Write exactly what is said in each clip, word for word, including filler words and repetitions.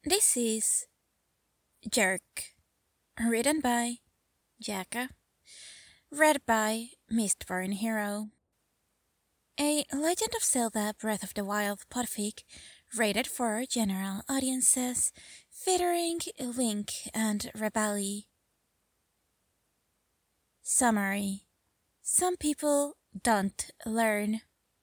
This is Jerk, written by Jaka, read by Mistborn Hero. A Legend of Zelda Breath of the Wild podfic rated for general audiences, featuring Link and Rebelli. Summary: Some people don't learn.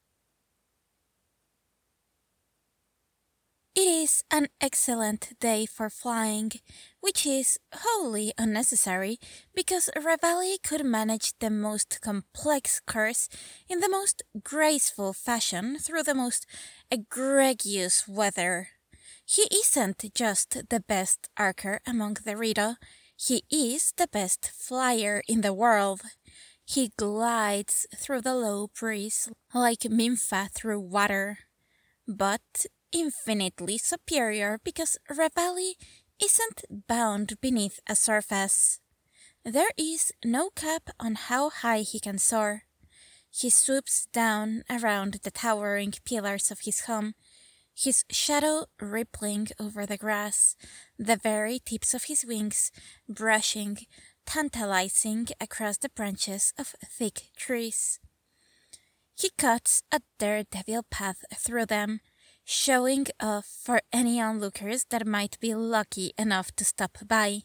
It is an excellent day for flying, which is wholly unnecessary because Rebelli could manage the most complex course in the most graceful fashion through the most egregious weather. He isn't just the best archer among the Rito, he is the best flyer in the world. He glides through the low breeze like Minfa through water. But infinitely superior because Rebelli isn't bound beneath a surface. There is no cap on how high he can soar. He swoops down around the towering pillars of his home, his shadow rippling over the grass, the very tips of his wings brushing, tantalizing across the branches of thick trees. He cuts a daredevil path through them, showing off for any onlookers that might be lucky enough to stop by.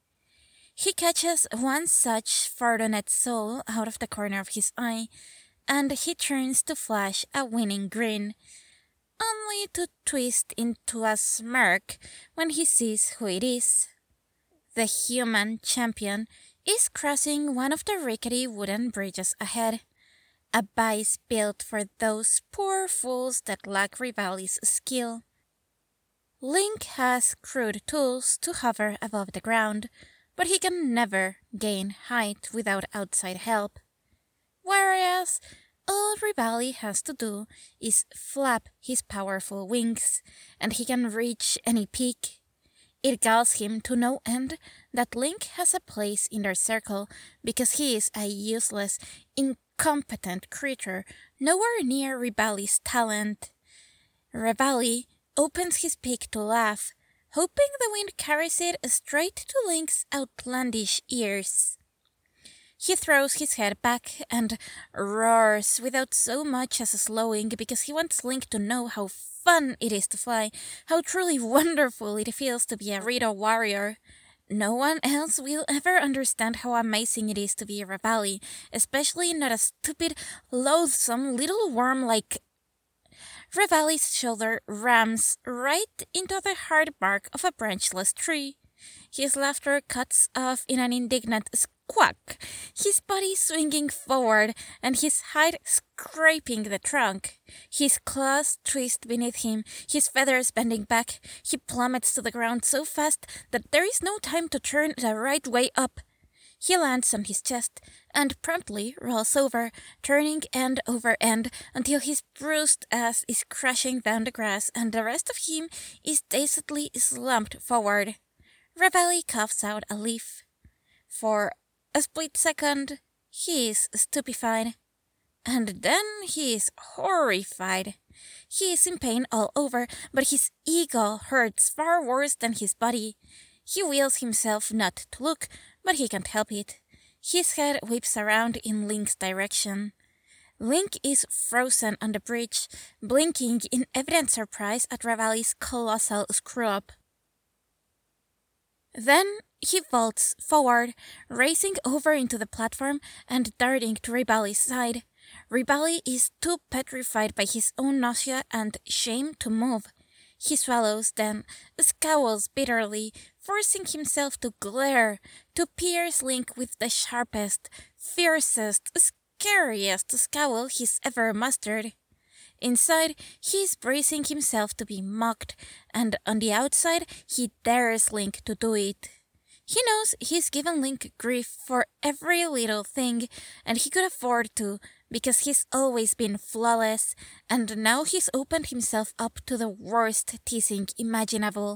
He catches one such fortunate soul out of the corner of his eye, and he turns to flash a winning grin, only to twist into a smirk when he sees who it is. The human champion is crossing one of the rickety wooden bridges ahead, a vice built for those poor fools that lack Rebelli's skill. Link has crude tools to hover above the ground, but he can never gain height without outside help. Whereas all Rebelli has to do is flap his powerful wings, and he can reach any peak. It galls him to no end that Link has a place in their circle because he is a useless, incompetent creature nowhere near Rebelli's talent. Rebelli opens his beak to laugh, hoping the wind carries it straight to Link's outlandish ears. He throws his head back and roars without so much as slowing because he wants Link to know how fun it is to fly, how truly wonderful it feels to be a Rito warrior. No one else will ever understand how amazing it is to be a Rebelli, especially not a stupid, loathsome little worm like... Rebelli's shoulder rams right into the hard bark of a branchless tree. His laughter cuts off in an indignant squawk, his body swinging forward and his hide scraping the trunk. His claws twist beneath him, his feathers bending back. He plummets to the ground so fast that there is no time to turn the right way up. He lands on his chest and promptly rolls over, turning end over end until his bruised ass is crashing down the grass and the rest of him is dazedly slumped forward. Rebelli coughs out a leaf. For a split second, he is stupefied. And then he is horrified. He is in pain all over, but his ego hurts far worse than his body. He wills himself not to look, but he can't help it. His head whips around in Link's direction. Link is frozen on the bridge, blinking in evident surprise at Rebelli's colossal screw-up. Then he vaults forward, racing over into the platform and darting to Rebelli's side. Rebelli is too petrified by his own nausea and shame to move. He swallows, then scowls bitterly, forcing himself to glare, to pierce Link with the sharpest, fiercest, scariest scowl he's ever mastered. Inside, he's bracing himself to be mocked, and on the outside, he dares Link to do it. He knows he's given Link grief for every little thing, and he could afford to, because he's always been flawless, and now he's opened himself up to the worst teasing imaginable.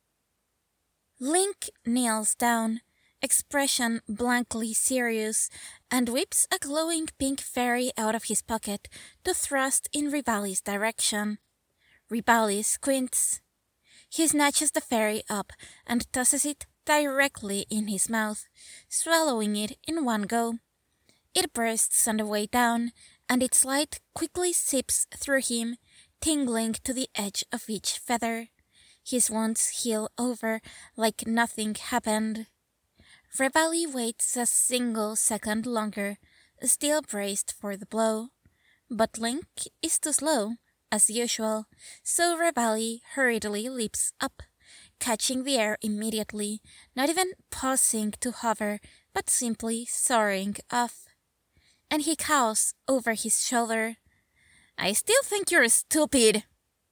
Link kneels down, expression blankly serious, and whips a glowing pink fairy out of his pocket to thrust in Rebelli's direction. Rebelli squints. He snatches the fairy up and tosses it directly in his mouth, swallowing it in one go. It bursts on the way down, and its light quickly seeps through him, tingling to the edge of each feather. His wounds heal over like nothing happened. Revali waits a single second longer, still braced for the blow. But Link is too slow, as usual, so Revali hurriedly leaps up, catching the air immediately, not even pausing to hover, but simply soaring off. And he caws over his shoulder, "I still think you're stupid!"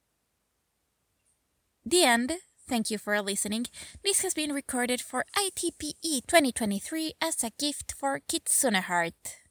The end. Thank you for listening. This has been recorded for I T P E twenty twenty-three as a gift for Kitsune Heart.